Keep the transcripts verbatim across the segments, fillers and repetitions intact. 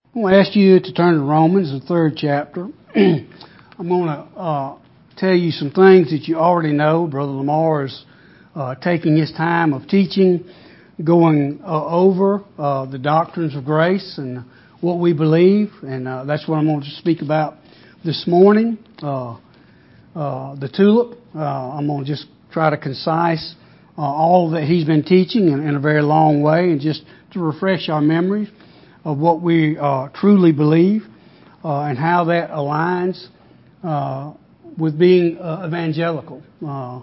I want to ask you to turn to Romans, the third chapter. I'm going to uh, tell you some things that you already know. Brother Lamar is uh, taking his time of teaching, going uh, over uh, the doctrines of grace and what we believe, and uh, that's what I'm going to speak about this morning. Uh, uh, the tulip, uh, I'm going to just try to concise uh, all that he's been teaching in, in a very long way, and just to refresh our memories of what we uh, truly believe uh, and how that aligns uh, with being uh, evangelical. Uh,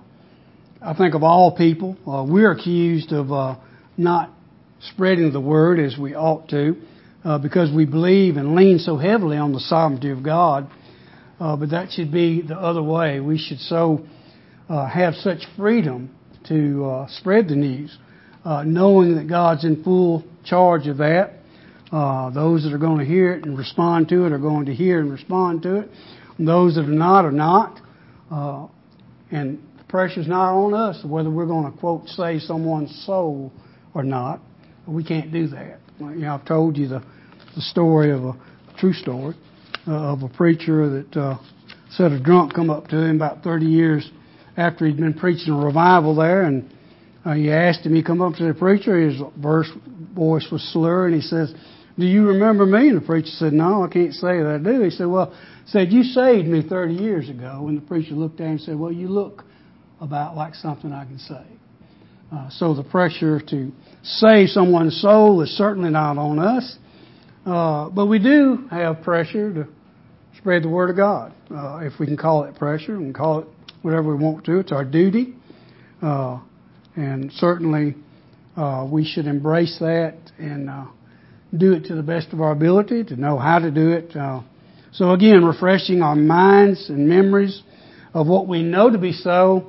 I think of all people, uh, we're accused of uh, not spreading the word as we ought to uh, because we believe and lean so heavily on the sovereignty of God. Uh, but that should be the other way. We should so uh, have such freedom to uh, spread the news, uh, knowing that God's in full charge of that. Uh, those that are going to hear it and respond to it are going to hear and respond to it. And those that are not are not. Uh, and the pressure's not on us whether we're going to, quote, save someone's soul or not. We can't do that. You know, I've told you the, the story of a true story uh, of a preacher that uh, said a drunk come up to him about thirty years after he'd been preaching a revival there, and uh, he asked him, he come up to the preacher, his verse, voice was slurred, and he says, "Do you remember me?" And the preacher said, "No, I can't say that I do." He said, "Well," said, "you saved me thirty years ago." And the preacher looked at him and said, "Well, you look about like something I can save." Uh, so the pressure to save someone's soul is certainly not on us. Uh, but we do have pressure to spread the Word of God. Uh, if we can call it pressure, we can call it whatever we want to. It's our duty. Uh, and certainly uh, we should embrace that and uh, do it to the best of our ability, to know how to do it. Uh, so again, refreshing our minds and memories of what we know to be so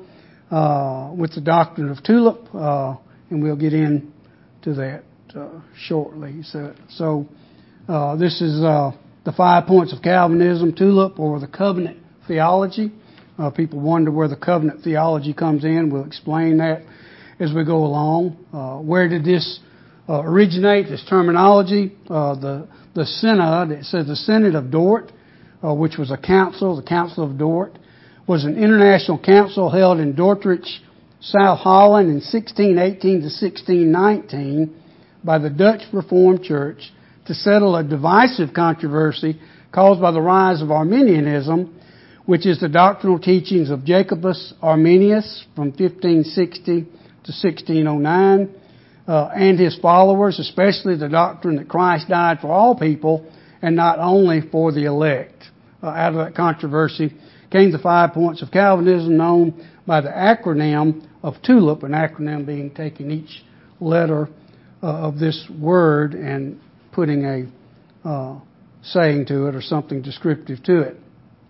uh, with the doctrine of tulip, uh, and we'll get into that uh, shortly. So, so uh, this is uh, the five points of Calvinism, tulip, or the covenant theology. Uh, people wonder where the covenant theology comes in. We'll explain that as we go along. Uh, where did this Uh, originate, this terminology? Uh, the the synod, it says the Synod of Dort, uh, which was a council, the Council of Dort, was an international council held in Dordrecht, South Holland in sixteen eighteen to sixteen nineteen by the Dutch Reformed Church to settle a divisive controversy caused by the rise of Arminianism, which is the doctrinal teachings of Jacobus Arminius from fifteen sixty to sixteen oh nine. Uh, and his followers, especially the doctrine that Christ died for all people and not only for the elect. Uh, out of that controversy came the five points of Calvinism, known by the acronym of TULIP, an acronym being taking each letter uh, of this word and putting a uh, saying to it or something descriptive to it.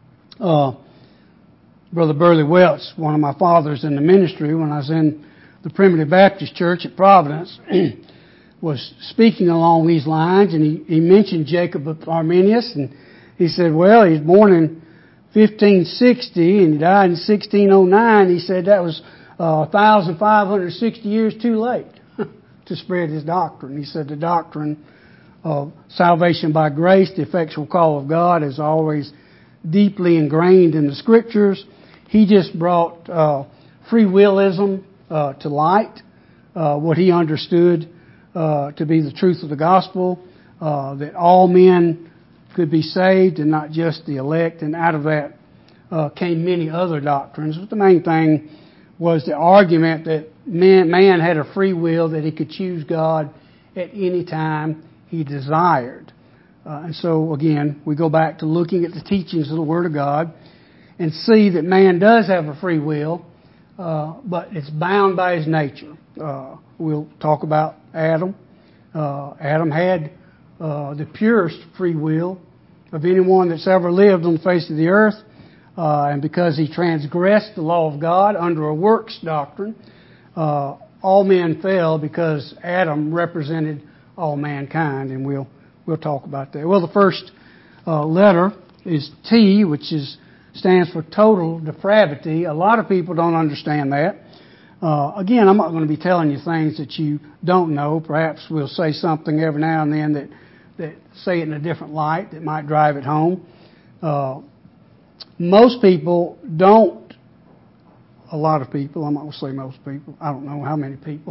Uh, Brother Burley Welch, one of my fathers in the ministry when I was in the Primitive Baptist Church at Providence, was speaking along these lines, and he, he mentioned Jacob Arminius, and he said, well, he was born in fifteen sixty, and he died in sixteen oh nine. He said that was uh, one thousand five hundred sixty years too late to spread his doctrine. He said the doctrine of salvation by grace, the effectual call of God, is always deeply ingrained in the Scriptures. He just brought uh, free willism Uh, to light, uh, what he understood uh, to be the truth of the gospel, uh, that all men could be saved and not just the elect, and out of that uh, came many other doctrines. But the main thing was the argument that man, man had a free will, that he could choose God at any time he desired. Uh, and so again, we go back to looking at the teachings of the Word of God and see that man does have a free will, Uh, but it's bound by his nature. Uh, we'll talk about Adam. Uh, Adam had uh, the purest free will of anyone that's ever lived on the face of the earth. Uh, and because he transgressed the law of God under a works doctrine, uh, all men fell because Adam represented all mankind. And we'll we'll talk about that. Well, the first uh, letter is T, which is stands for total depravity. A lot of people don't understand that. Uh, again, I'm not going to be telling you things that you don't know. Perhaps we'll say something every now and then that that say it in a different light that might drive it home. Uh, most people don't, a lot of people, I'm not going to say most people, I don't know how many people.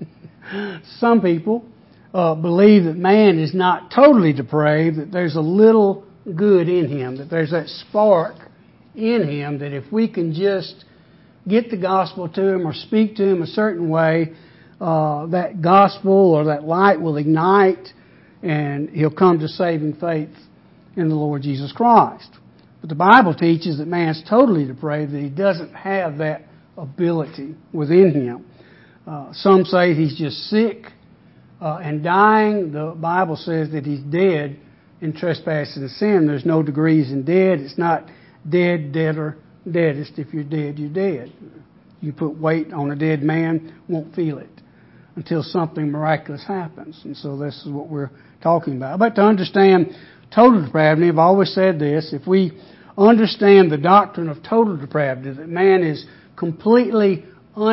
Some people uh, believe that man is not totally depraved, that there's a little good in him, that there's that spark in him that if we can just get the gospel to him or speak to him a certain way, uh, that gospel or that light will ignite and he'll come to saving faith in the Lord Jesus Christ. But the Bible teaches that man's totally depraved, that he doesn't have that ability within him. Uh, some say he's just sick uh, and dying. The Bible says that he's dead in trespass and sin. There's no degrees in dead. It's not dead, deader, deadest. If you're dead, you're dead. You put weight on a dead man, won't feel it until something miraculous happens. And so this is what we're talking about. But to understand total depravity, I've always said this, if we understand the doctrine of total depravity, that man is completely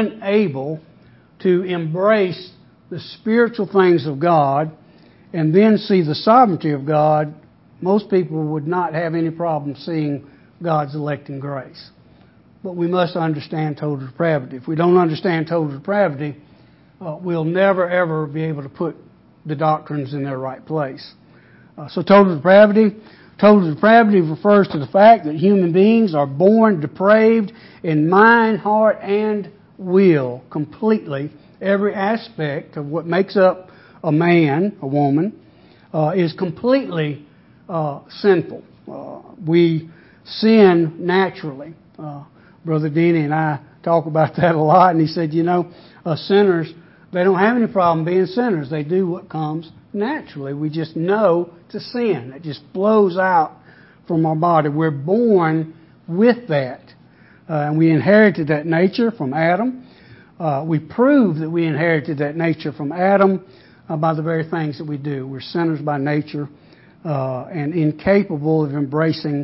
unable to embrace the spiritual things of God and then see the sovereignty of God, most people would not have any problem seeing God's electing grace. But we must understand total depravity. If we don't understand total depravity, uh, we'll never ever be able to put the doctrines in their right place. Uh, so total depravity, total depravity refers to the fact that human beings are born depraved in mind, heart, and will completely. Every aspect of what makes up a man, a woman, uh, is completely uh, sinful. Uh, we sin naturally. Uh, Brother Denny and I talk about that a lot, and he said, you know, uh, sinners, they don't have any problem being sinners. They do what comes naturally. We just know to sin. It just flows out from our body. We're born with that. Uh, and we inherited that nature from Adam. Uh, we prove that we inherited that nature from Adam uh, by the very things that we do. We're sinners by nature uh, and incapable of embracing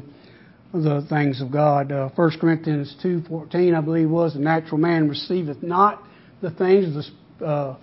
the things of God. Uh, First Corinthians two fourteen, I believe, was, the natural man receiveth not the things of the uh,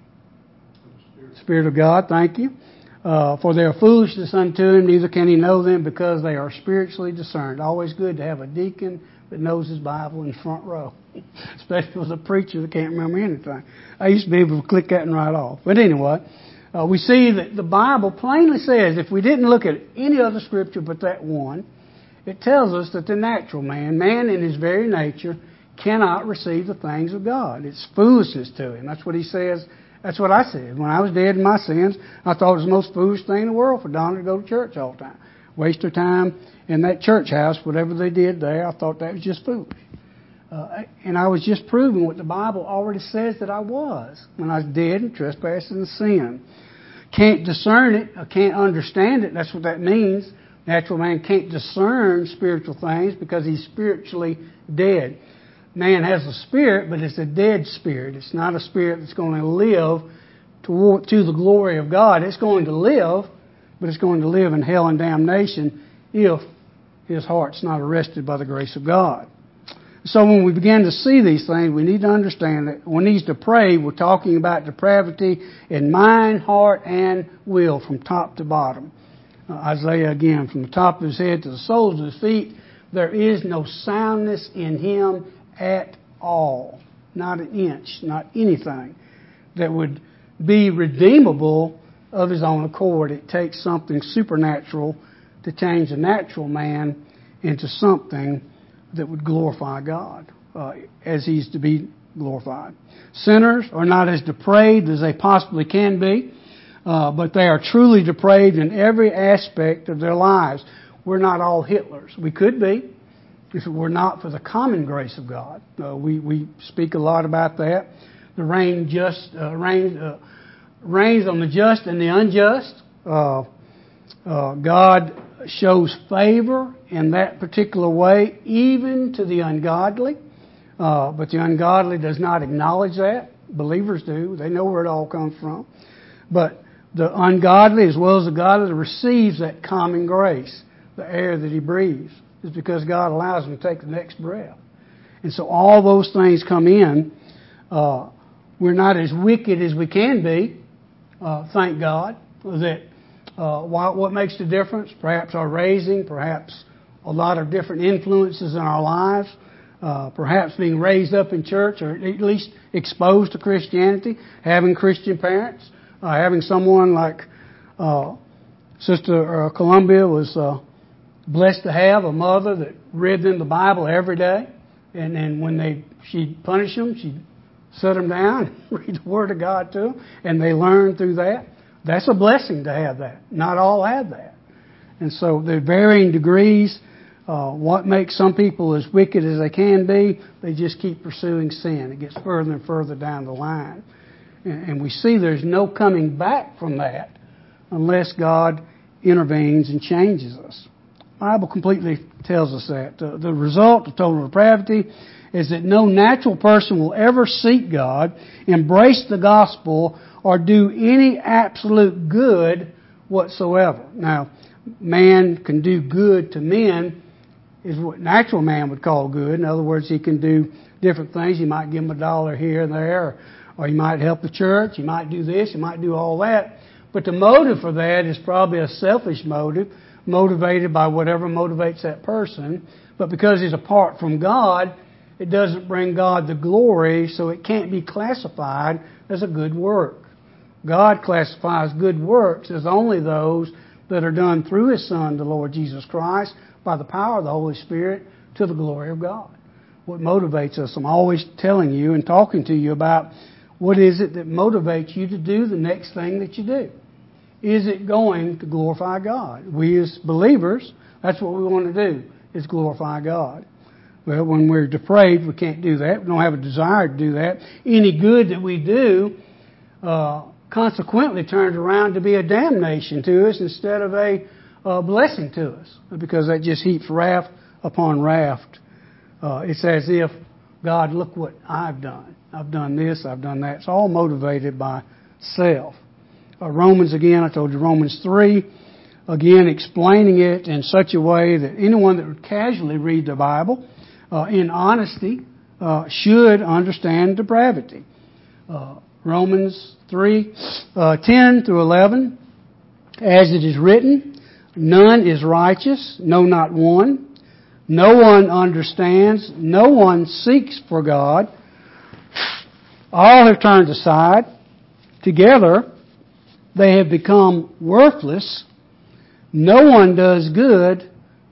Spirit of God. Thank you. Uh, for they are foolishness unto him, neither can he know them because they are spiritually discerned. Always good to have a deacon that knows his Bible in the front row, especially if it was a preacher that can't remember anything. I used to be able to click that and write off. But anyway, uh, we see that the Bible plainly says, if we didn't look at any other scripture but that one, it tells us that the natural man, man in his very nature, cannot receive the things of God. It's foolishness to him. That's what he says. That's what I said. When I was dead in my sins, I thought it was the most foolish thing in the world for Donna to go to church all the time. Waste her time in that church house, whatever they did there, I thought that was just foolish. Uh, and I was just proving what the Bible already says that I was when I was dead in trespass and sin. Can't discern it, I can't understand it. That's what that means. Natural man can't discern spiritual things because he's spiritually dead. Man has a spirit, but it's a dead spirit. It's not a spirit that's going to live to, to the glory of God. It's going to live, but it's going to live in hell and damnation if his heart's not arrested by the grace of God. So when we begin to see these things, we need to understand that when he's depraved, we're talking about depravity in mind, heart, and will from top to bottom. Uh, Isaiah again, from the top of his head to the soles of his feet, there is no soundness in him at all. Not an inch, not anything that would be redeemable of his own accord. It takes something supernatural to change a natural man into something that would glorify God uh, as he's to be glorified. Sinners are not as depraved as they possibly can be, uh, but they are truly depraved in every aspect of their lives. We're not all Hitlers. We could be if it were not for the common grace of God. Uh, we, we speak a lot about that. The rain just uh, rain, uh, rains on the just and the unjust. Uh, uh, God shows favor in that particular way, even to the ungodly. Uh, but the ungodly does not acknowledge that. Believers do. They know where it all comes from. But the ungodly, as well as the godly, receives that common grace, the air that he breathes. It's because God allows him to take the next breath. And so all those things come in. Uh, we're not as wicked as we can be, uh, thank God, that Uh, what, what makes the difference? Perhaps our raising, perhaps a lot of different influences in our lives, uh, perhaps being raised up in church or at least exposed to Christianity, having Christian parents, uh, having someone like uh, Sister uh, Columbia was uh, blessed to have a mother that read them the Bible every day, and then when they she'd punish them, she'd set them down, read the Word of God to them, and they learned through that. That's a blessing to have that. Not all have that. And so there are varying degrees. Uh, what makes some people as wicked as they can be, they just keep pursuing sin. It gets further and further down the line. And, and we see there's no coming back from that unless God intervenes and changes us. The Bible completely tells us that. The, the result of total depravity is that no natural person will ever seek God, embrace the gospel, or do any absolute good whatsoever. Now, man can do good to men is what natural man would call good. In other words, he can do different things. He might give him a dollar here and there, or, or he might help the church. He might do this. He might do all that. But the motive for that is probably a selfish motive, motivated by whatever motivates that person. But because he's apart from God, it doesn't bring God the glory, so it can't be classified as a good work. God classifies good works as only those that are done through His Son, the Lord Jesus Christ, by the power of the Holy Spirit to the glory of God. What motivates us? I'm always telling you and talking to you about what is it that motivates you to do the next thing that you do. Is it going to glorify God? We as believers, that's what we want to do, is glorify God. Well, when we're depraved, we can't do that. We don't have a desire to do that. Any good that we do uh, consequently turns around to be a damnation to us instead of a, a blessing to us, because that just heaps wrath upon wrath. Uh, it's as if, God, look what I've done. I've done this, I've done that. It's all motivated by self. Uh, Romans, again, I told you, Romans three, again, explaining it in such a way that anyone that would casually read the Bible uh, in honesty uh, should understand depravity. Uh, Romans three, uh, ten through eleven, as it is written, none is righteous, no, not one. No one understands, no one seeks for God. All have turned aside. Together, they have become worthless. No one does good,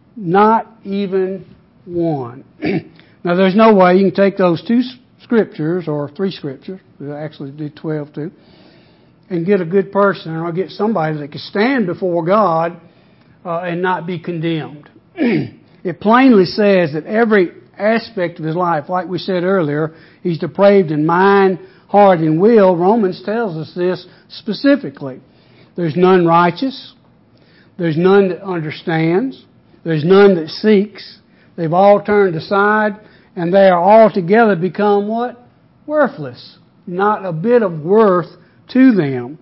not even one. Now, there's no way you can take those two scriptures, or three scriptures, we actually did twelve too, and get a good person, or get somebody that can stand before God uh, and not be condemned. It plainly says that every aspect of his life, like we said earlier, he's depraved in mind, heart, and will. Romans tells us this specifically. There's none righteous. There's none that understands. There's none that seeks. They've all turned aside, and they are altogether become what? Worthless. Not a bit of worth to them.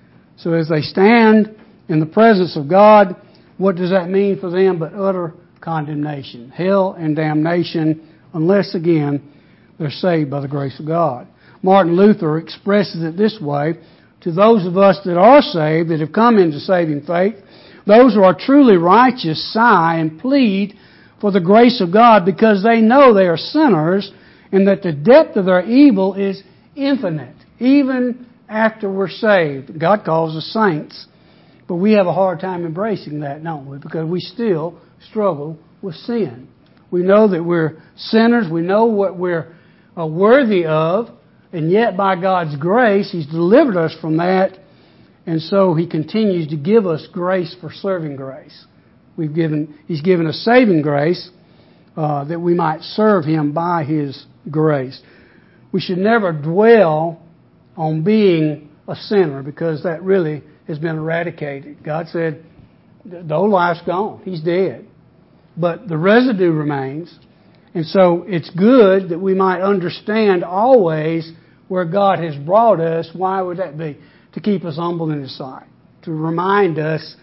So as they stand in the presence of God, what does that mean for them but utter condemnation, hell and damnation, unless, again, they're saved by the grace of God. Martin Luther expresses it this way: to those of us that are saved, that have come into saving faith, those who are truly righteous sigh and plead for the grace of God, because they know they are sinners and that the depth of their evil is infinite, even after we're saved. God calls us saints, but we have a hard time embracing that, don't we? Because we still struggle with sin. We know that we're sinners. We know what we're uh, worthy of, and yet by God's grace, He's delivered us from that, and so He continues to give us grace for serving grace. We've given, He's given us saving grace uh, that we might serve Him by His grace. We should never dwell on being a sinner, because that really has been eradicated. God said, the old life's gone. He's dead. But the residue remains. And so it's good that we might understand always where God has brought us. Why would that be? To keep us humble in His sight. To remind us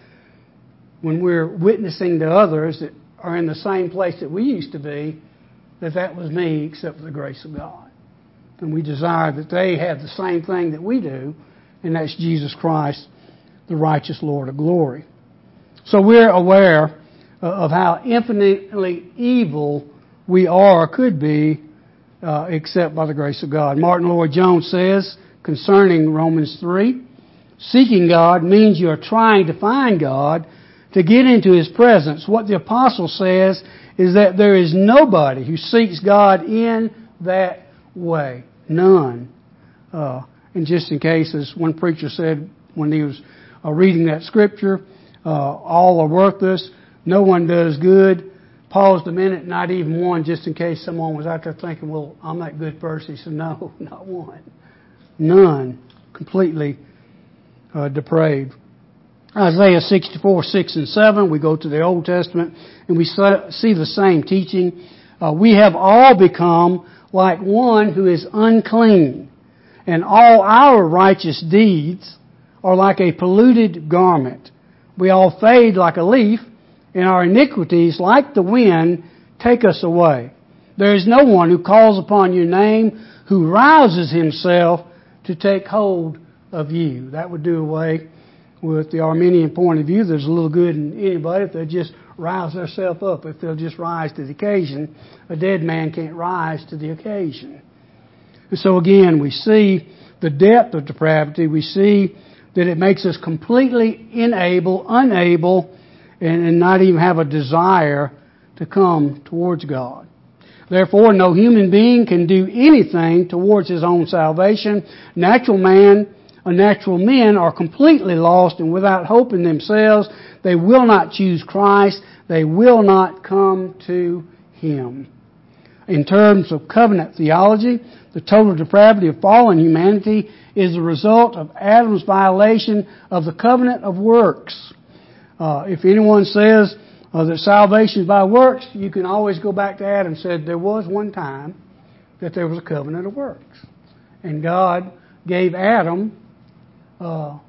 when we're witnessing to others that are in the same place that we used to be, that that was me except for the grace of God. And we desire that they have the same thing that we do, and that's Jesus Christ, the righteous Lord of glory. So we're aware of how infinitely evil we are or could be uh, except by the grace of God. Martin Lloyd-Jones says concerning Romans three, seeking God means you're trying to find God to get into His presence. What the apostle says is that there is nobody who seeks God in that way. None. Uh, and just in case, as one preacher said when he was uh, reading that scripture, uh, all are worthless. No one does good. Paused a minute, not even one, just in case someone was out there thinking, well, I'm that good person. He said, no, not one. None. Completely uh, depraved. Isaiah sixty-four, six and seven, we go to the Old Testament and we see the same teaching. Uh, we have all become like one who is unclean, and all our righteous deeds are like a polluted garment. We all fade like a leaf, and our iniquities, like the wind, take us away. There is no one who calls upon your name, who rouses himself to take hold of you. That would do away with the Arminian point of view. There's a little good in anybody if they just rouse themselves up, if they'll just rise to the occasion. A dead man can't rise to the occasion. And so again, we see the depth of depravity. We see that it makes us completely unable, unable, and, and not even have a desire to come towards God. Therefore, no human being can do anything towards his own salvation. Natural man or natural men are completely lost and without hope in themselves. They will not choose Christ. They will not come to Him. In terms of covenant theology, the total depravity of fallen humanity is the result of Adam's violation of the covenant of works. Uh, if anyone says uh, that salvation is by works, you can always go back to Adam and said there was one time that there was a covenant of works. And God gave Adam uh,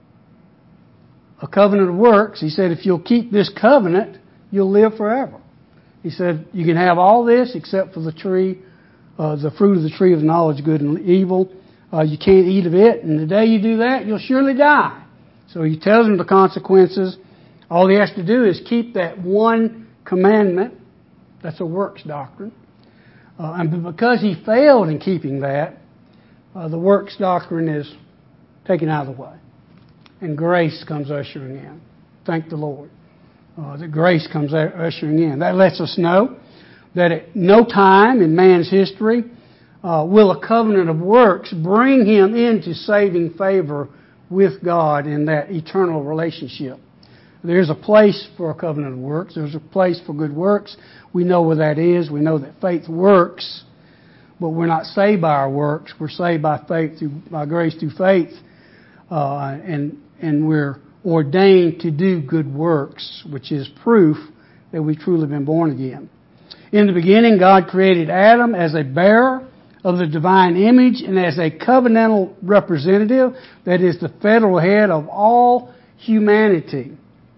a covenant of works. He said, if you'll keep this covenant, you'll live forever. He said, you can have all this except for the tree, uh, the fruit of the tree of the knowledge of good and evil. Uh, you can't eat of it, and the day you do that, you'll surely die. So He tells him the consequences. All he has to do is keep that one commandment. That's a works doctrine. Uh, and because he failed in keeping that, uh, the works doctrine is taken out of the way. And grace comes ushering in. Thank the Lord. Uh, that grace comes ushering in. That lets us know that at no time in man's history uh, will a covenant of works bring him into saving favor with God in that eternal relationship. There's a place for a covenant of works. There's a place for good works. We know where that is. We know that faith works, but we're not saved by our works. We're saved by faith, through, by grace through faith, uh, and and we're ordained to do good works, which is proof that we've truly been born again. In the beginning, God created Adam as a bearer of the divine image and as a covenantal representative, that is the federal head of all humanity.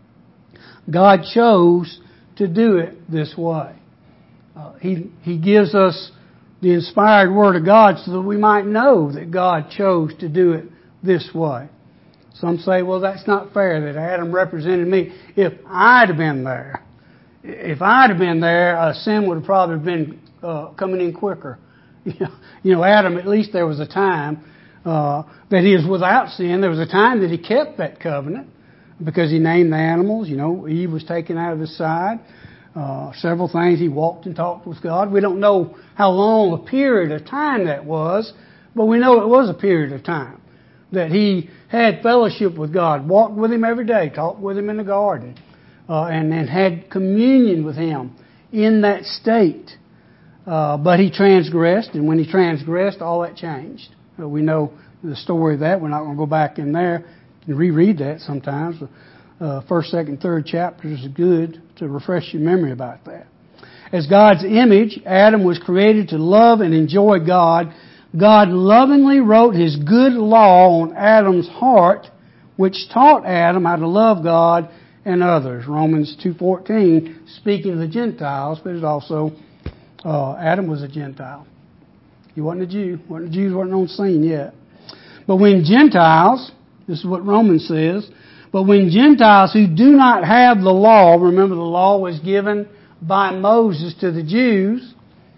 God chose to do it this way. Uh, he, he gives us the inspired Word of God so that we might know that God chose to do it this way. Some say, well, that's not fair that Adam represented me. If I'd have been there, if I'd have been there, uh, sin would have probably been uh, coming in quicker. You know, you know, Adam, at least there was a time uh, that he was without sin. There was a time that he kept that covenant because he named the animals. You know, Eve was taken out of his side. Uh, several things. He walked and talked with God. We don't know how long a period of time that was, but we know it was a period of time that he had fellowship with God, walked with Him every day, talked with Him in the garden, uh, and then had communion with Him in that state. Uh, but he transgressed, and when he transgressed, all that changed. Uh, we know the story of that. We're not going to go back in there and reread that sometimes. Uh, first, second, third chapters is good to refresh your memory about that. As God's image, Adam was created to love and enjoy God. God lovingly wrote His good law on Adam's heart, which taught Adam how to love God and others. Romans two fourteen, speaking of the Gentiles, but it's also uh, Adam was a Gentile. He wasn't a Jew. The Jews weren't on the scene yet. But when Gentiles, this is what Romans says, But when Gentiles who do not have the law, remember the law was given by Moses to the Jews,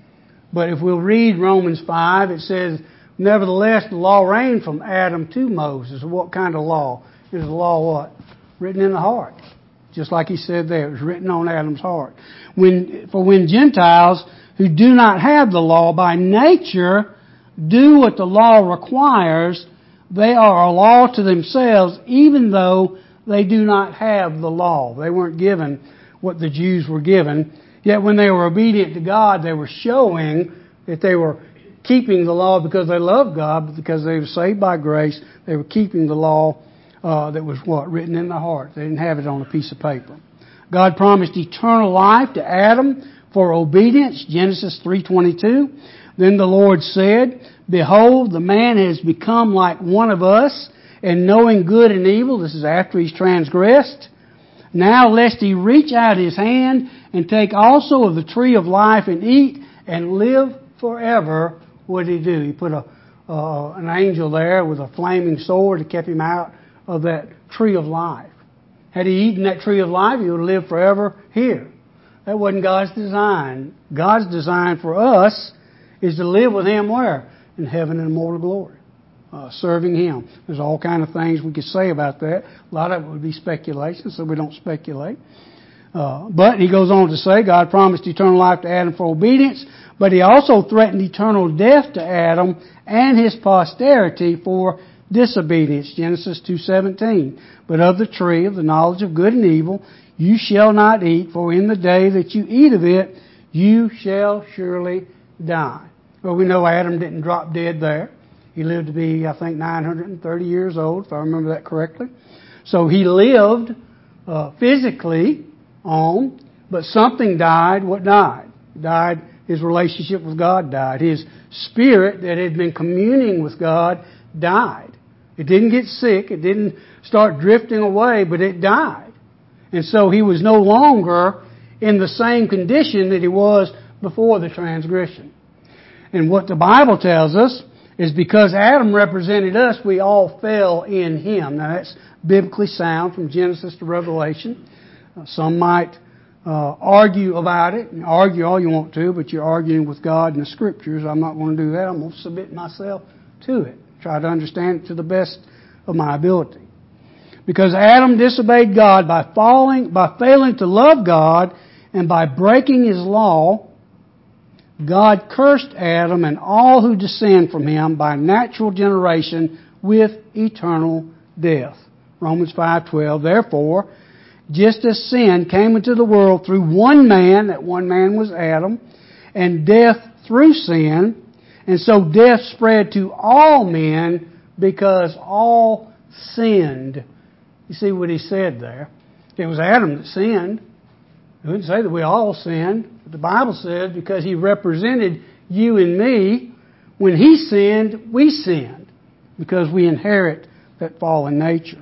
but if we'll read Romans five, it says, nevertheless, the law reigned from Adam to Moses. What kind of law? It was a law what? Written in the heart. Just like he said there, it was written on Adam's heart. When, for when Gentiles who do not have the law by nature do what the law requires, they are a law to themselves, even though they do not have the law. They weren't given what the Jews were given. Yet when they were obedient to God, they were showing that they were keeping the law because they loved God, but because they were saved by grace, they were keeping the law uh, that was what? Written in the heart. They didn't have it on a piece of paper. God promised eternal life to Adam for obedience, Genesis three twenty-two. Then the Lord said, behold, the man has become like one of us, and knowing good and evil. This is after he's transgressed. Now lest he reach out his hand and take also of the tree of life and eat and live forever. What did he do? He put a uh, an angel there with a flaming sword to keep him out of that tree of life. Had he eaten that tree of life, he would have lived forever here. That wasn't God's design. God's design for us is to live with Him where? In heaven and immortal glory. Uh, serving Him. There's all kind of things we could say about that. A lot of it would be speculation, so we don't speculate. Uh, but he goes on to say, God promised eternal life to Adam for obedience, but He also threatened eternal death to Adam and his posterity for disobedience. Genesis two seventeen. But of the tree of the knowledge of good and evil you shall not eat, for in the day that you eat of it you shall surely die. Well, we know Adam didn't drop dead there. He lived to be, I think, nine hundred thirty years old, if I remember that correctly. So he lived uh, physically on, but something died. What died? Died. His relationship with God died. His spirit that had been communing with God died. It didn't get sick. It didn't start drifting away, but it died. And so he was no longer in the same condition that he was before the transgression. And what the Bible tells us is because Adam represented us, we all fell in him. Now that's biblically sound from Genesis to Revelation. Uh, some might uh, argue about it, and argue all you want to, but you're arguing with God in the Scriptures. I'm not going to do that. I'm going to submit myself to it. Try to understand it to the best of my ability. Because Adam disobeyed God by falling, by failing to love God, and by breaking His law, God cursed Adam and all who descend from him by natural generation with eternal death. Romans five twelve. Therefore, just as sin came into the world through one man, that one man was Adam, and death through sin, and so death spread to all men because all sinned. You see what he said there? It was Adam that sinned. He didn't say that we all sinned. But the Bible says because he represented you and me, when he sinned, we sinned. Because we inherit that fallen nature.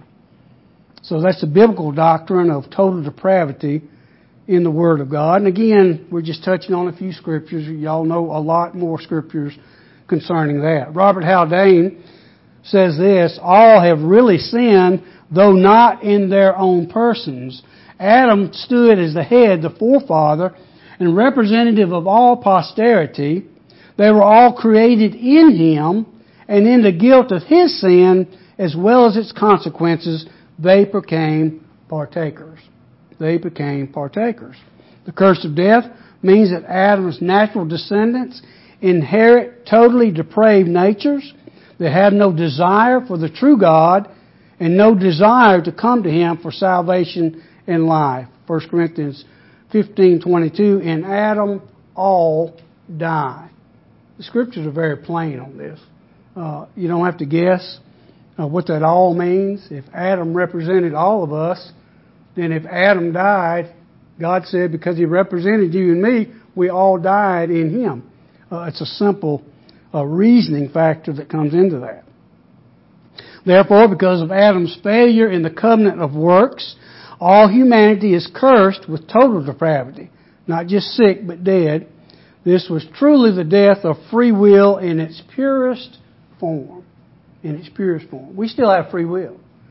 So that's the biblical doctrine of total depravity in the Word of God. And again, we're just touching on a few scriptures. Y'all know a lot more scriptures concerning that. Robert Haldane says this, all have really sinned, though not in their own persons. Adam stood as the head, the forefather, and representative of all posterity. They were all created in Him, and in the guilt of His sin, as well as its consequences, they became partakers. They became partakers. The curse of death means that Adam's natural descendants inherit totally depraved natures. They have no desire for the true God and no desire to come to Him for salvation and life. First Corinthians fifteen twenty-two, in Adam all die. The Scriptures are very plain on this. Uh, you don't have to guess uh, what that all means. If Adam represented all of us, then if Adam died, God said because he represented you and me, we all died in him. Uh, it's a simple uh, reasoning factor that comes into that. Therefore, because of Adam's failure in the covenant of works, all humanity is cursed with total depravity. Not just sick, but dead. This was truly the death of free will in its purest form. In its purest form. We still have free will.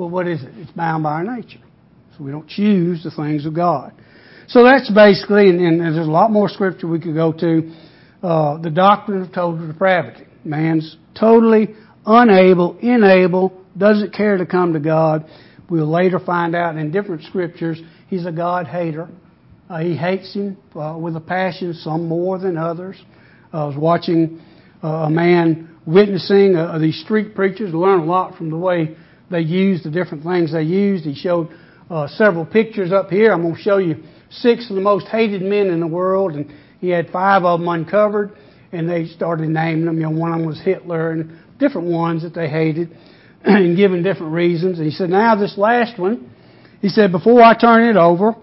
Well, what is it? It's bound by our nature. So we don't choose the things of God. So that's basically, and, and there's a lot more scripture we could go to, uh, the doctrine of total depravity. Man's totally unable, unable, doesn't care to come to God. We'll later find out in different scriptures he's a God hater. Uh, he hates him uh, with a passion, some more than others. I was watching uh, a man witnessing uh, these street preachers, learn a lot from the way they used the different things they used. He showed uh, several pictures up here. I'm going to show you six of the most hated men in the world, and he had five of them uncovered, and they started naming them. You know, one of them was Hitler and different ones that they hated and giving different reasons. And he said, now this last one, he said, before I turn it over,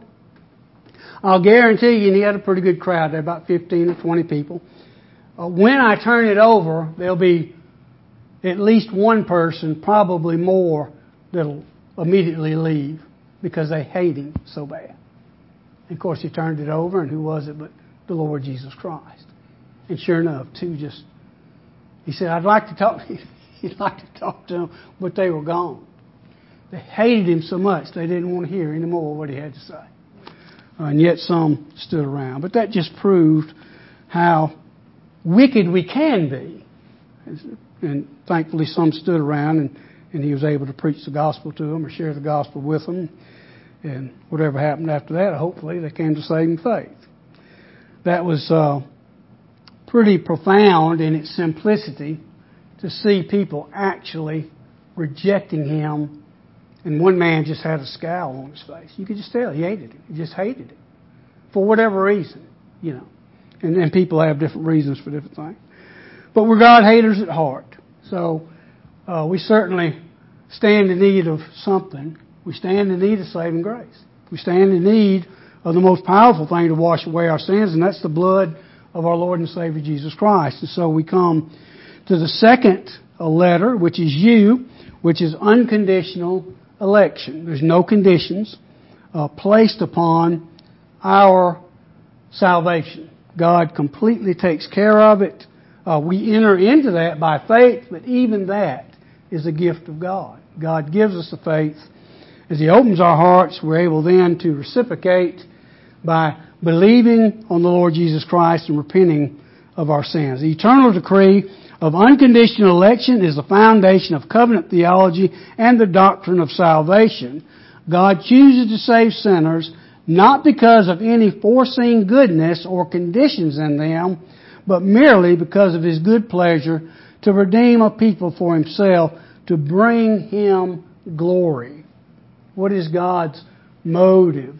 I'll guarantee you, and he had a pretty good crowd there, about fifteen or twenty people. Uh, when I turn it over, there'll be at least one person, probably more, that'll immediately leave because they hate him so bad. And of course, he turned it over, and who was it but the Lord Jesus Christ? And sure enough, two just, he said, I'd like to talk, he'd like to talk to them, but they were gone. They hated him so much, they didn't want to hear any more what he had to say. Uh, and yet some stood around. But that just proved how wicked we can be. And thankfully some stood around, and, and he was able to preach the gospel to them or share the gospel with them. And whatever happened after that, hopefully they came to saving faith. That was uh, pretty profound in its simplicity to see people actually rejecting him. And one man just had a scowl on his face. You could just tell he hated it. He just hated it for whatever reason, you know. And then people have different reasons for different things. But we're God haters at heart. So uh, we certainly stand in need of something. We stand in need of saving grace. We stand in need of the most powerful thing to wash away our sins, and that's the blood of our Lord and Savior Jesus Christ. And so we come to the second letter, which is you, which is unconditional election. There's no conditions uh, placed upon our salvation. God completely takes care of it. Uh, we enter into that by faith, but even that is a gift of God. God gives us the faith. As He opens our hearts, we're able then to reciprocate by believing on the Lord Jesus Christ and repenting of our sins. The eternal decree of unconditional election is the foundation of covenant theology and the doctrine of salvation. God chooses to save sinners not because of any foreseen goodness or conditions in them, but merely because of His good pleasure to redeem a people for Himself, to bring Him glory. What is God's motive?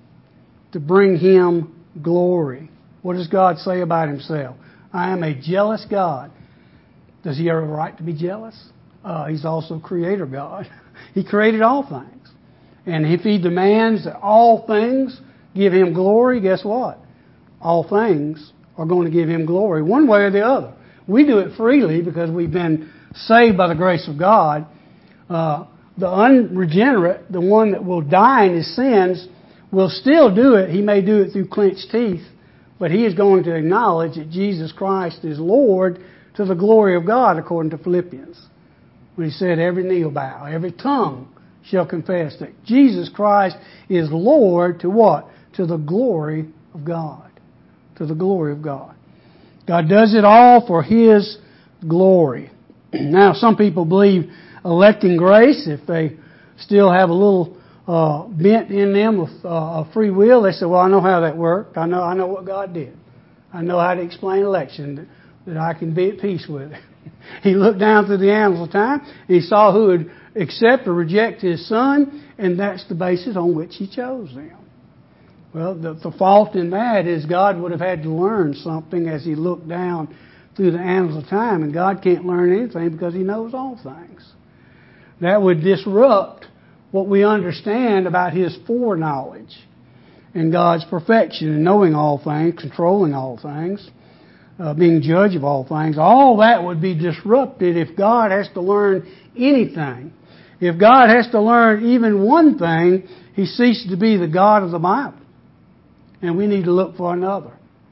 To bring Him glory. What does God say about Himself? I am a jealous God. Does He have a right to be jealous? Uh, he's also Creator God. He created all things. And if He demands that all things give Him glory, guess what? All things are going to give Him glory, one way or the other. We do it freely because we've been saved by the grace of God. Uh, the unregenerate, the one that will die in his sins, will still do it. He may do it through clenched teeth, but he is going to acknowledge that Jesus Christ is Lord to the glory of God, according to Philippians, when he said, every knee will bow, every tongue shall confess that Jesus Christ is Lord to what? To the glory of God. To the glory of God. God does it all for His glory. Now, some people believe electing grace, if they still have a little uh, bent in them with uh, free will, they say, well, I know how that worked. I know I know what God did. I know how to explain election, that, that I can be at peace with it. He looked down through the annals of time, and He saw who would accept or reject His Son, and that's the basis on which He chose them. Well, the, the fault in that is God would have had to learn something as He looked down through the annals of time, and God can't learn anything because He knows all things. That would disrupt what we understand about His foreknowledge and God's perfection in knowing all things, controlling all things, uh, being judge of all things. All that would be disrupted if God has to learn anything. If God has to learn even one thing, He ceases to be the God of the Bible. And we need to look for another.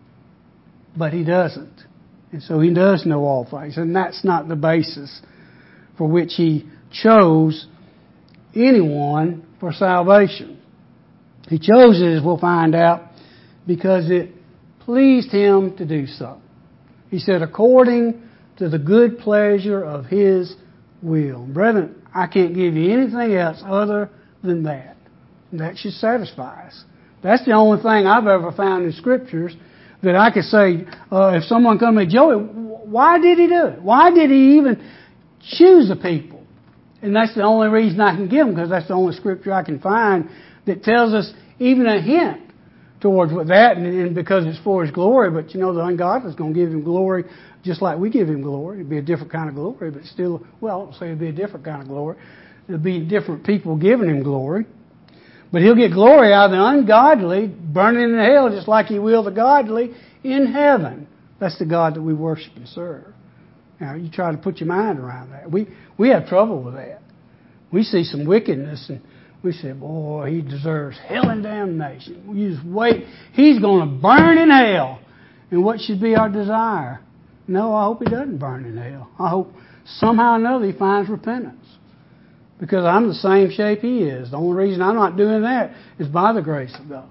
But He doesn't. And so He does know all things. And that's not the basis for which He chose anyone for salvation. He chose it, as we'll find out, because it pleased Him to do so. He said, according to the good pleasure of His will. Brethren, I can't give you anything else other than that. And that should satisfy us. That's the only thing I've ever found in Scriptures that I could say, uh, if someone come to me, Joey, why did He do it? Why did He even choose the people? And that's the only reason I can give them, because that's the only Scripture I can find that tells us even a hint towards what that, and, and because it's for His glory. But you know, the ungodly is going to give Him glory just like we give Him glory. It'd be a different kind of glory, but still, well, I'll say it'd be a different kind of glory. It'll be different people giving Him glory. But He'll get glory out of the ungodly burning in hell just like He will the godly in heaven. That's the God that we worship and serve. Now, you try to put your mind around that. We we have trouble with that. We see some wickedness and we say, boy, he deserves hell and damnation. We just wait. He's going to burn in hell. And what should be our desire? No, I hope he doesn't burn in hell. I hope somehow or another he finds repentance. Because I'm the same shape he is. The only reason I'm not doing that is by the grace of God.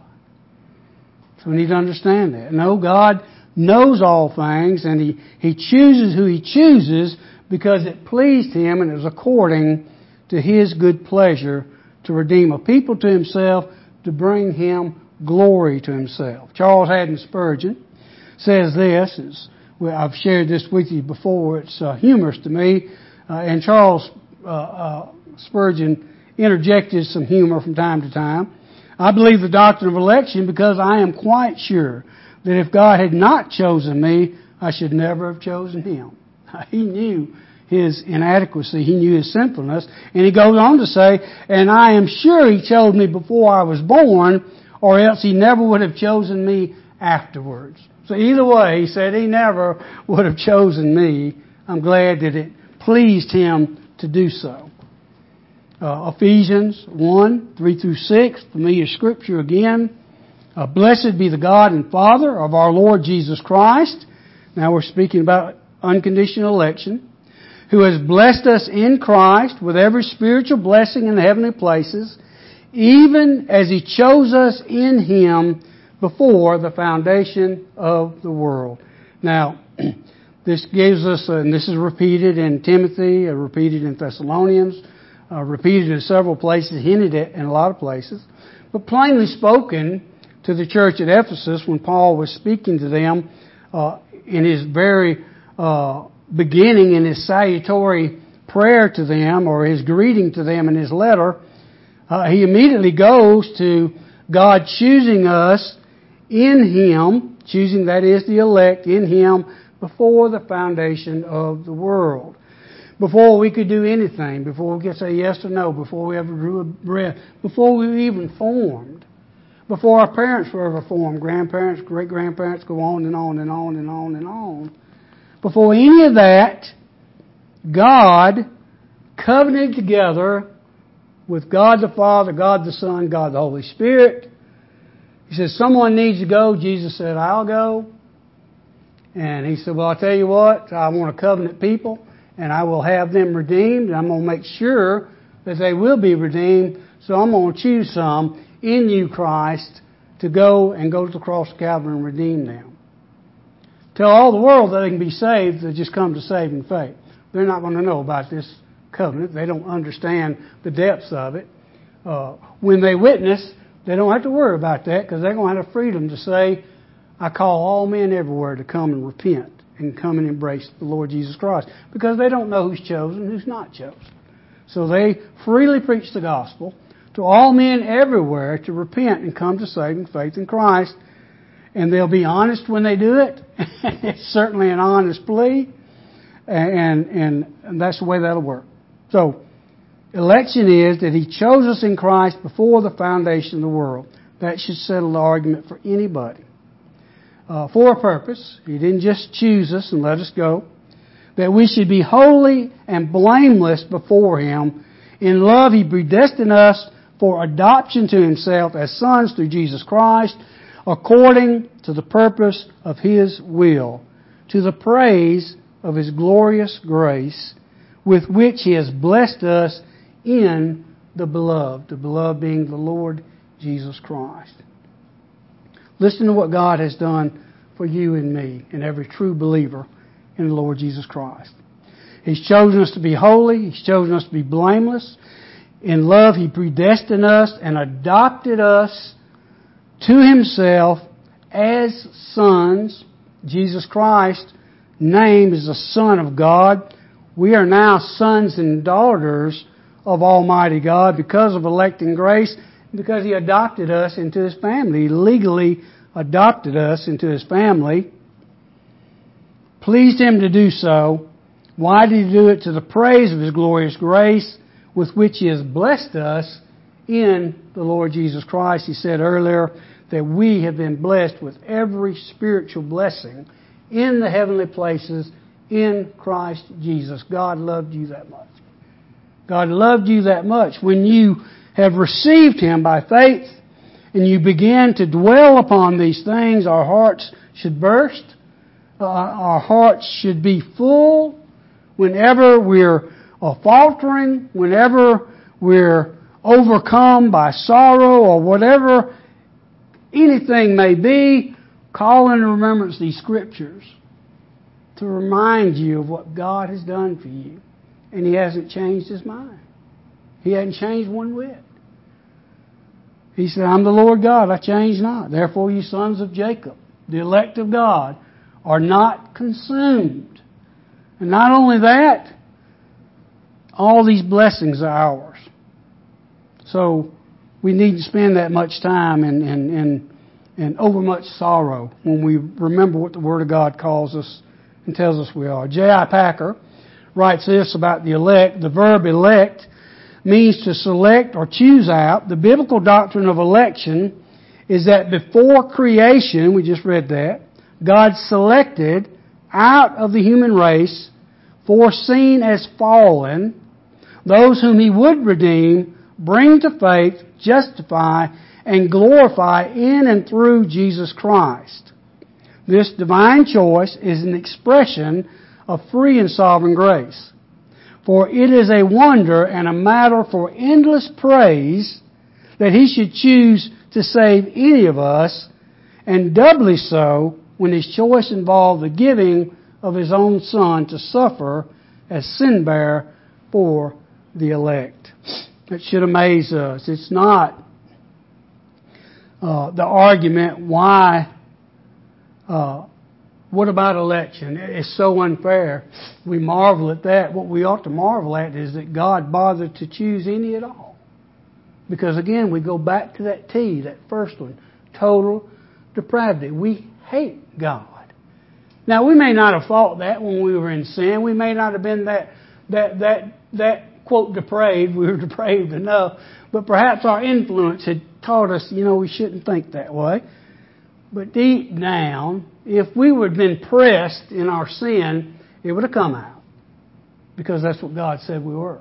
So we need to understand that. No, God knows all things, and he, he chooses who He chooses because it pleased Him and it was according to His good pleasure to redeem a people to Himself, to bring Him glory to Himself. Charles Haddon Spurgeon says this, is, well, I've shared this with you before, it's uh, humorous to me, uh, and Charles uh, uh, Spurgeon interjected some humor from time to time. I believe the doctrine of election because I am quite sure that if God had not chosen me, I should never have chosen Him. He knew His inadequacy. He knew His sinfulness. And he goes on to say, and I am sure He chose me before I was born, or else He never would have chosen me afterwards. So either way, he said He never would have chosen me. I'm glad that it pleased Him to do so. Uh, Ephesians one, three through six, familiar scripture again. Uh, Blessed be the God and Father of our Lord Jesus Christ. Now we're speaking about unconditional election. Who has blessed us in Christ with every spiritual blessing in the heavenly places, even as He chose us in Him before the foundation of the world. Now, this gives us, and this is repeated in Timothy, uh, repeated in Thessalonians, uh, repeated in several places, hinted at in a lot of places, but plainly spoken to the church at Ephesus when Paul was speaking to them uh, in his very uh, beginning, in his salutatory prayer to them, or his greeting to them in his letter. Uh, he immediately goes to God choosing us in Him, choosing, that is, the elect in Him before the foundation of the world. Before we could do anything, before we could say yes or no, before we ever drew a breath, before we were even formed, before our parents were ever formed, grandparents, great-grandparents, go on and on and on and on and on. Before any of that, God covenanted together with God the Father, God the Son, God the Holy Spirit. He said, someone needs to go. Jesus said, I'll go. And He said, well, I'll tell you what, I want a covenant people, and I will have them redeemed, and I'm going to make sure that they will be redeemed, so I'm going to choose some in you, Christ, to go and go to the cross of Calvary and redeem them. Tell all the world that they can be saved, they just come to saving faith. They're not going to know about this covenant. They don't understand the depths of it. Uh, when they witness, they don't have to worry about that because they're going to have the freedom to say, I call all men everywhere to come and repent and come and embrace the Lord Jesus Christ, because they don't know who's chosen, who's not chosen. So they freely preach the gospel to all men everywhere to repent and come to saving faith in Christ. And they'll be honest when they do it. It's certainly an honest plea. And, and, and that's the way that'll work. So, election is that He chose us in Christ before the foundation of the world. That should settle the argument for anybody. Uh, for a purpose. He didn't just choose us and let us go. That we should be holy and blameless before Him. In love, He predestined us for adoption to Himself as sons through Jesus Christ, according to the purpose of His will, to the praise of His glorious grace, with which He has blessed us in the beloved, the beloved being the Lord Jesus Christ. Listen to what God has done for you and me and every true believer in the Lord Jesus Christ. He's chosen us to be holy. He's chosen us to be blameless. In love, He predestined us and adopted us to Himself as sons. Jesus Christ, named as the Son of God. We are now sons and daughters of Almighty God because of electing grace, because He adopted us into His family. He legally adopted us into His family. Pleased Him to do so. Why did He do it? To the praise of His glorious grace, with which He has blessed us in the Lord Jesus Christ. He said earlier that we have been blessed with every spiritual blessing in the heavenly places in Christ Jesus. God loved you that much. God loved you that much. When you have received Him by faith and you begin to dwell upon these things, our hearts should burst. Uh, our hearts should be full whenever we're uh, faltering, whenever we're overcome by sorrow or whatever anything may be. Call in remembrance these scriptures to remind you of what God has done for you. And He hasn't changed His mind. He hasn't changed one whit. He said, I'm the Lord God, I change not. Therefore, you sons of Jacob, the elect of God, are not consumed. And not only that, all these blessings are ours. So we need to spend that much time and, and, and, and over much sorrow when we remember what the Word of God calls us and tells us we are. J I Packer writes this about the elect. The verb elect means to select or choose out. The biblical doctrine of election is that before creation, we just read that, God selected out of the human race, foreseen as fallen, those whom He would redeem, bring to faith, justify, and glorify in and through Jesus Christ. This divine choice is an expression of free and sovereign grace. For it is a wonder and a matter for endless praise that He should choose to save any of us, and doubly so when His choice involved the giving of His own Son to suffer as sin-bearer for the elect. It should amaze us. It's not uh, the argument why, uh, what about election? It's so unfair. We marvel at that. What we ought to marvel at is that God bothered to choose any at all. Because again, we go back to that T, that first one, total depravity. We hate God. Now, we may not have thought that when we were in sin. We may not have been that, that, that, that, quote, depraved. We were depraved enough. But perhaps our influence had taught us, you know, we shouldn't think that way. But deep down, if we would have been pressed in our sin, it would have come out. Because that's what God said we were.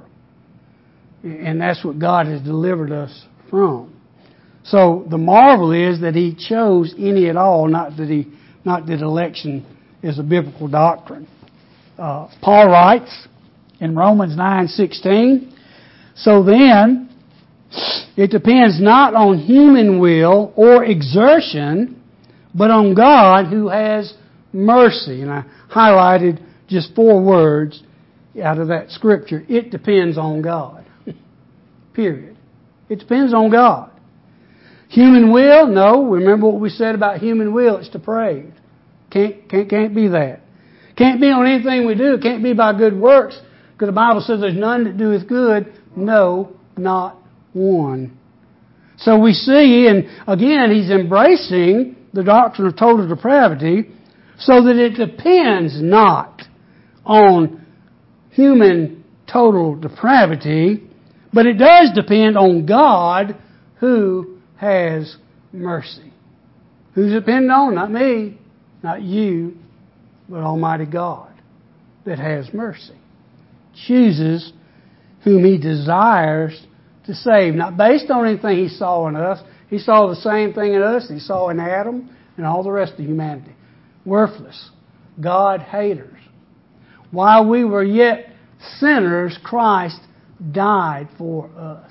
And that's what God has delivered us from. So the marvel is that He chose any at all, not that He, not that election is a biblical doctrine. Uh, Paul writes in Romans nine sixteen, so then it depends not on human will or exertion, but on God who has mercy. And I highlighted just four words out of that scripture. It depends on God. Period. It depends on God. Human will? No. Remember what we said about human will. It's depraved. Can't, can't, can't be that. Can't be on anything we do. Can't be by good works. Because the Bible says there's none that doeth good. No, not one. So we see, and again, he's embracing the doctrine of total depravity so that it depends not on human total depravity, but it does depend on God who has mercy. Who's it depending on? Not me, not you, but Almighty God that has mercy. Chooses whom He desires to save. Not based on anything He saw in us. He saw the same thing in us He saw in Adam and all the rest of humanity. Worthless. God haters. While we were yet sinners, Christ died for us.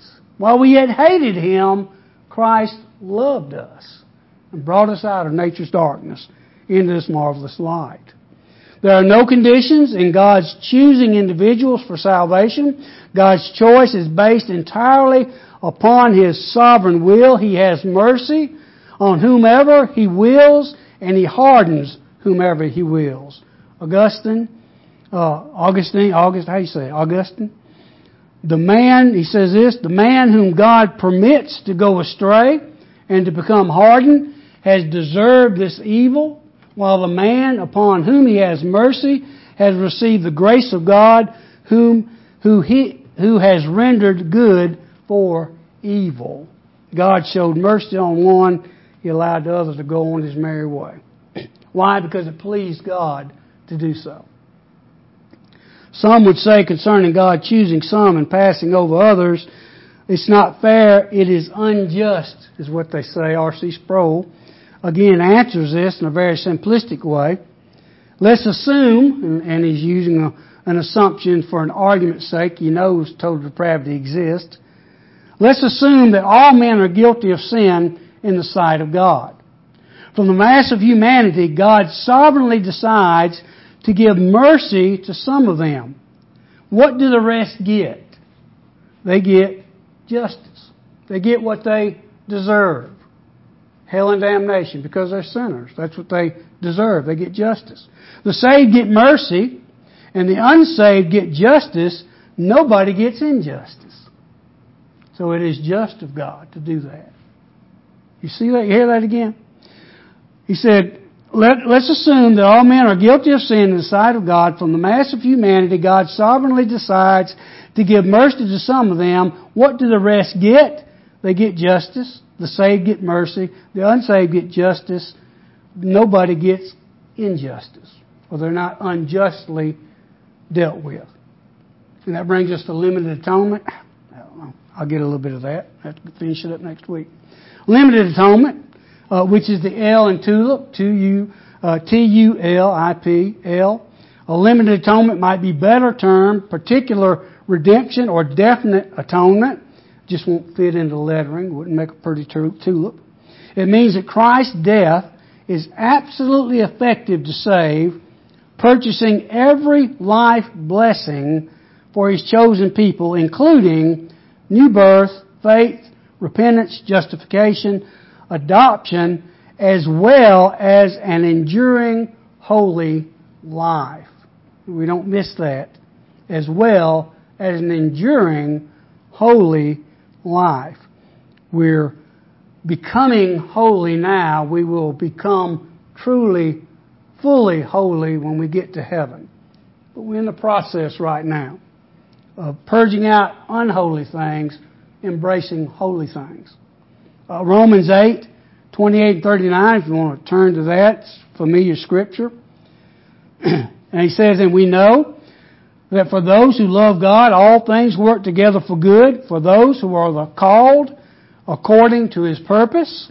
while we yet hated Him, Christ loved us and brought us out of nature's darkness into this marvelous light. There are no conditions in God's choosing individuals for salvation. God's choice is based entirely upon His sovereign will. He has mercy on whomever He wills, and He hardens whomever He wills. Augustine, uh, Augustine, August, how do you say it? Augustine? The man, he says this, the man whom God permits to go astray and to become hardened has deserved this evil, while the man upon whom He has mercy has received the grace of God, whom who he who has rendered good for evil. God showed mercy on one, He allowed the other to go on his merry way. Why? Because it pleased God to do so. Some would say concerning God choosing some and passing over others, it's not fair, it is unjust, is what they say. R C Sproul again answers this in a very simplistic way. Let's assume, and, and he's using a, an assumption for an argument's sake, he knows total depravity exists. Let's assume that all men are guilty of sin in the sight of God. From the mass of humanity, God sovereignly decides to give mercy to some of them. What do the rest get? They get justice. They get what they deserve. Hell and damnation, because they're sinners. That's what they deserve. They get justice. The saved get mercy, and the unsaved get justice. Nobody gets injustice. So it is just of God to do that. You see that? You hear that again? He said, Let, let's assume that all men are guilty of sin in the sight of God. From the mass of humanity, God sovereignly decides to give mercy to some of them. What do the rest get? They get justice. The saved get mercy. The unsaved get justice. Nobody gets injustice, or they're not unjustly dealt with. And that brings us to limited atonement. I don't know. I'll get a little bit of that. I have to finish it up next week. Limited atonement. Uh, which is the L in TULIP, T U L I P, L. A limited atonement might be better termed particular redemption or definite atonement. Just won't fit into the lettering, wouldn't make a pretty tulip. It means that Christ's death is absolutely effective to save, purchasing every life blessing for His chosen people, including new birth, faith, repentance, justification, adoption, as well as an enduring holy life. We don't miss that. As well as an enduring holy life. We're becoming holy now. We will become truly, fully holy when we get to heaven. But we're in the process right now of purging out unholy things, embracing holy things. Uh, Romans eight, twenty-eight and thirty-nine, if you want to turn to that, it's familiar scripture. And he says, and we know that for those who love God, all things work together for good, for those who are the called according to His purpose.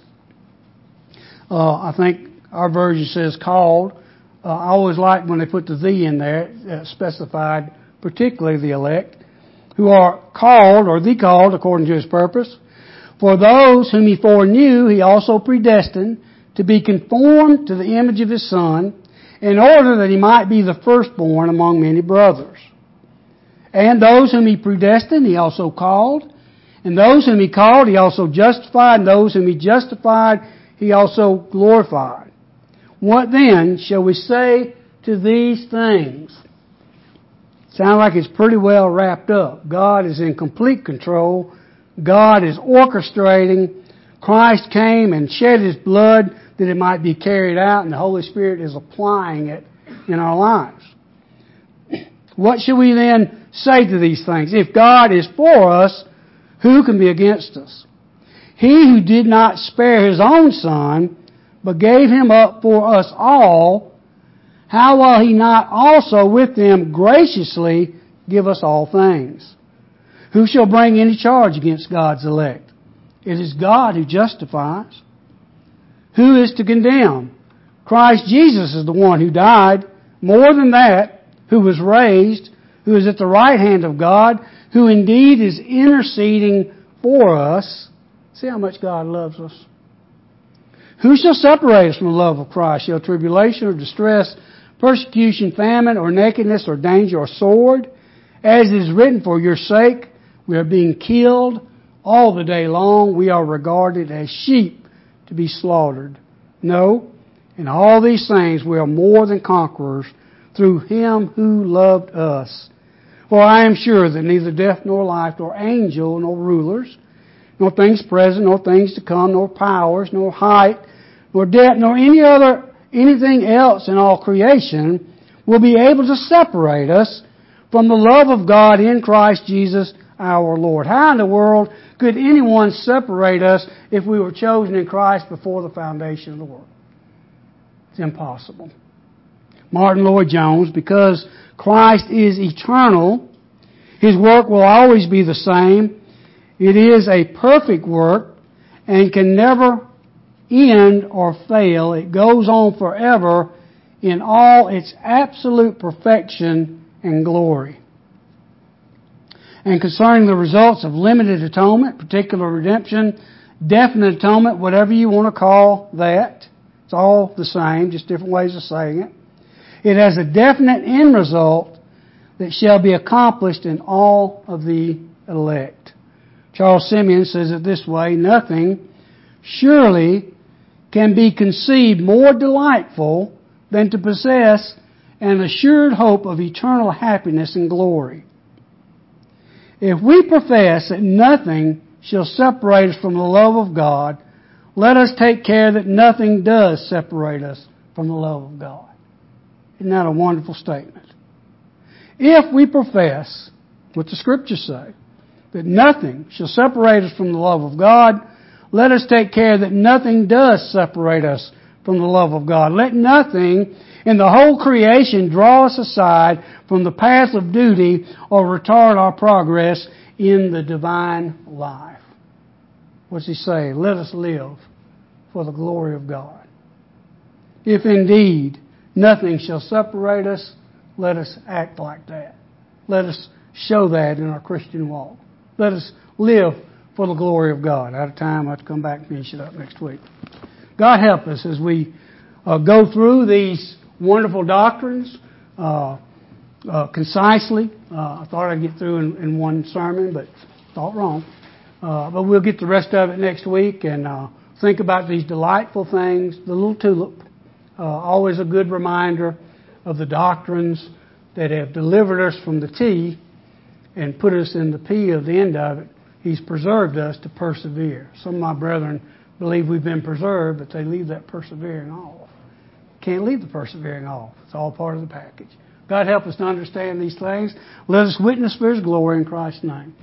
Uh, I think our version says called. Uh, I always like when they put the "the" in there, uh, specified, particularly the elect, who are called, or the called, according to His purpose. For those whom He foreknew, He also predestined to be conformed to the image of His Son, in order that He might be the firstborn among many brothers. And those whom He predestined, He also called. And those whom He called, He also justified. And those whom He justified, He also glorified. What then shall we say to these things? Sounds like it's pretty well wrapped up. God is in complete control. God is orchestrating. Christ came and shed His blood that it might be carried out, and the Holy Spirit is applying it in our lives. What should we then say to these things? If God is for us, who can be against us? He who did not spare His own Son, but gave Him up for us all, how will He not also with Him graciously give us all things? Who shall bring any charge against God's elect? It is God who justifies. Who is to condemn? Christ Jesus is the one who died. More than that, who was raised, who is at the right hand of God, who indeed is interceding for us. See how much God loves us. Who shall separate us from the love of Christ? Shall tribulation or distress, persecution, famine, or nakedness, or danger, or sword? As it is written, for your sake we are being killed all the day long. We are regarded as sheep to be slaughtered. No, in all these things we are more than conquerors through Him who loved us. For I am sure that neither death nor life, nor angel, nor rulers, nor things present, nor things to come, nor powers, nor height, nor depth, nor any other anything else in all creation will be able to separate us from the love of God in Christ Jesus our Lord. How in the world could anyone separate us if we were chosen in Christ before the foundation of the world? It's impossible. Martin Lloyd-Jones, because Christ is eternal, His work will always be the same. It is a perfect work and can never end or fail. It goes on forever in all its absolute perfection and glory. And concerning the results of limited atonement, particular redemption, definite atonement, whatever you want to call that, it's all the same, just different ways of saying it. It has a definite end result that shall be accomplished in all of the elect. Charles Simeon says it this way, nothing surely can be conceived more delightful than to possess an assured hope of eternal happiness and glory. If we profess that nothing shall separate us from the love of God, let us take care that nothing does separate us from the love of God. Isn't that a wonderful statement? If we profess, what the Scriptures say, that nothing shall separate us from the love of God, let us take care that nothing does separate us from the love of God. Let nothing in the whole creation draw us aside from the path of duty or retard our progress in the divine life. What's he say? Let us live for the glory of God. If indeed nothing shall separate us, let us act like that. Let us show that in our Christian walk. Let us live for the glory of God. Out of time, I'll have to come back and finish it up next week. God help us as we uh, go through these wonderful doctrines uh, uh, concisely. Uh, I thought I'd get through in, in one sermon, but thought wrong. Uh, but we'll get the rest of it next week and uh, think about these delightful things. The little tulip, uh, always a good reminder of the doctrines that have delivered us from the T and put us in the P of the end of it. He's preserved us to persevere. Some of my brethren believe we've been preserved, but they leave that persevering off. Can't leave the persevering off. It's all part of the package. God help us to understand these things. Let us witness for His glory in Christ's name.